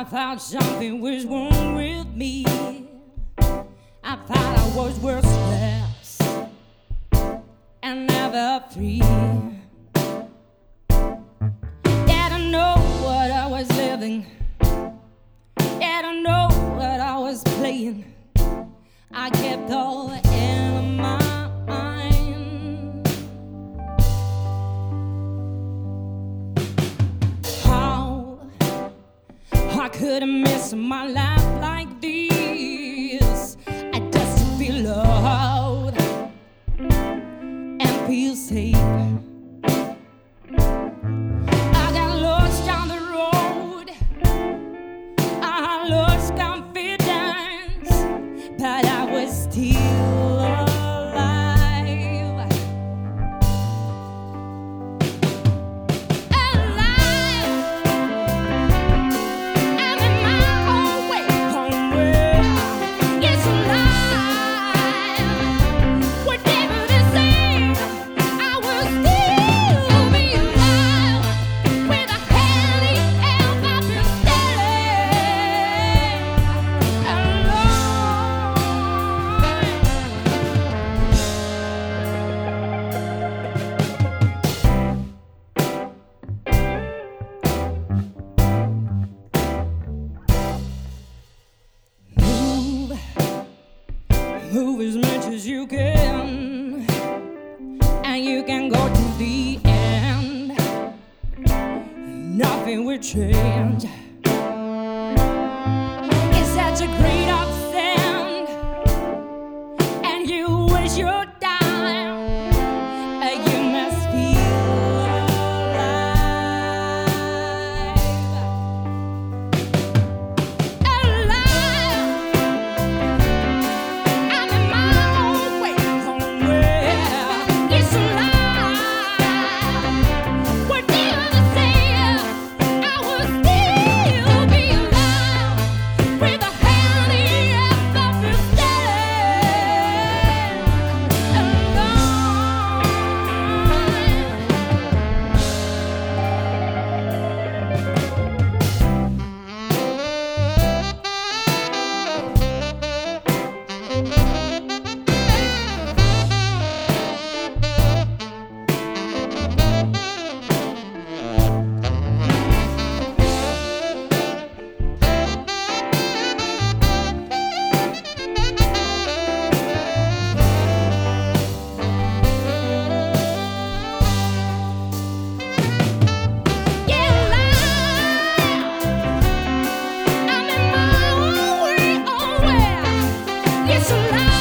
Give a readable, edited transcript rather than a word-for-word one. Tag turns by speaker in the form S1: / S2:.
S1: I thought something was wrong with me. I thought I was worthless and never free. Didn't know what I was living. Didn't know what I was playing. I kept all in my mind. I couldn't miss my life like this. I just feel loved and feel safe. I got lost on the road. I lost confidence, but I was still alive. Move as much as you can, and you can go to the end. Nothing will change. It's such a great upstand, and you waste your time. You must feel it's alive.